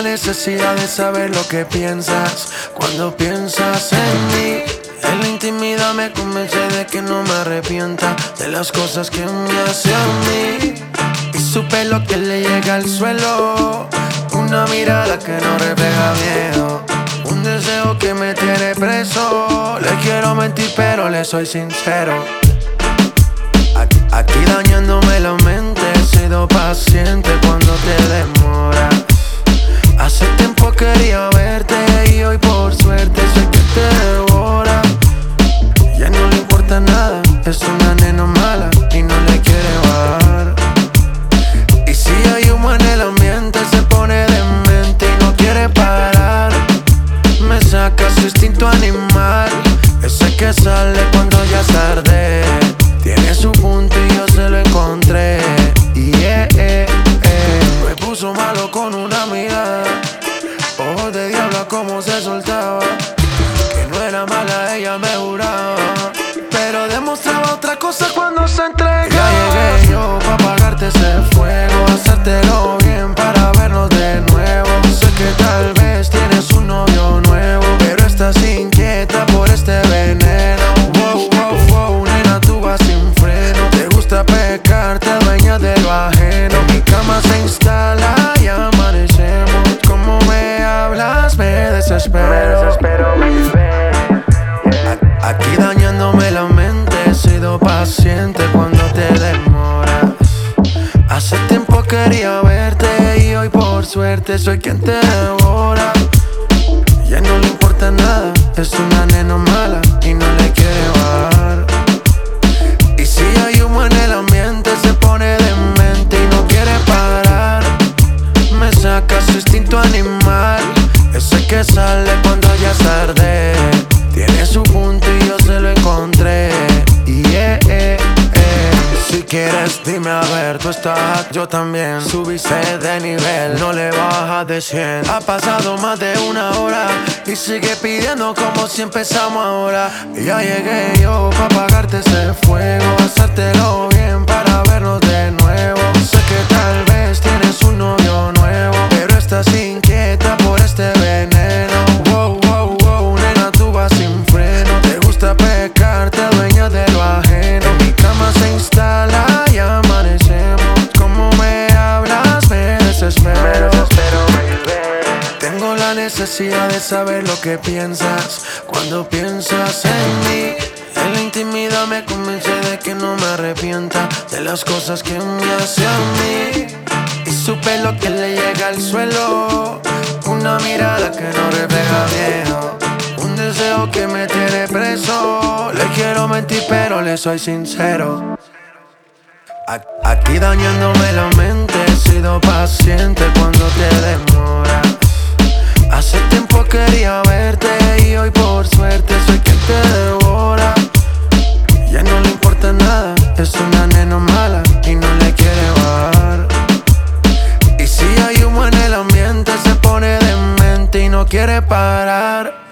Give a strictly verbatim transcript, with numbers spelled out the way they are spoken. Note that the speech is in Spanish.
necesidad de saber lo que piensas cuando piensas en mí. En la intimidad me convence de que no me arrepienta de las cosas que me hace a mí. Y su pelo que le llega al suelo, una mirada que no refleja miedo, un deseo que me tiene preso. Le quiero mentir pero le soy sincero. Aquí dañándome la mente, he sido paciente cuando te demoras. Hace tiempo quería verte y hoy por suerte sé que te devora. Ya no le importa nada, es una nena mala y no le quiere bajar. Y si hay humo en el ambiente se pone demente y no quiere parar. Me saca su instinto animal, ese que sale cuando ya es tarde. Tiene su punto y yo se lo encontré. Yeah, yeah, yeah. Me puso malo con una amiga, ojos de diablo como se soltaba. Que no era mala, ella me juraba, pero demostraba otra cosa cuando se entrega. Ya llegué yo pa' apagarte ese fuego, hacértelo bien para vernos de nuevo. Sé que tal vez tienes un novio nuevo, pero estás inquieta por este veneno. Wow, wow, wow, nena, tú vas sin freno. Te gusta pecar, te dueñas de lo ajeno. Mi cama se instala y amanecemos. Como me hablas, me desespero. Me desespero, baby. Aquí dañándome la mente, he sido paciente cuando te demoras. Hace tiempo quería verte y hoy por suerte soy quien te devora. Ya no le importa nada, es una nena mala y no le quiere bajar. Y si hay humo en el ambiente se pone demente y no quiere parar. Me saca su instinto animal, ese que sale cuando ya es tarde. Tiene su punto y yo se lo encontré. Yeah, yeah, yeah. Si quieres dime a ver, tú estás, yo también. Subiste de nivel, no le bajas de cien. Ha pasado más de una hora y sigue pidiendo como si empezamos ahora. Ya llegué yo pa' apagarte ese fuego, hacértelo bien para vernos de nuevo. Sé que tal vez tienes un novio nuevo, pero estás inquieta por este veneno. Wow, wow, wow, nena, tú vas sin freno. Te gusta pecar, te dueñas de lo ajeno. En mi cama se instala y amanecemos. Como me hablas, me desespero. Me desespero, baby. Tengo la necesidad de saber lo que piensas cuando piensas en mí. En la intimidad me convence de que no me arrepienta de las cosas que me hace a mí. Y su pelo que le llega al suelo, una mirada que no refleja miedo, un deseo que me tiene preso. Le quiero mentir pero le soy sincero. Aquí dañándome la mente, he sido paciente cuando te demoras. Hace tiempo quería verte y hoy por suerte soy quien te devora. Ya no le importa nada, es una nena mala y no le quiere bajar. Y si hay humo en el ambiente se pone demente y no quiere parar.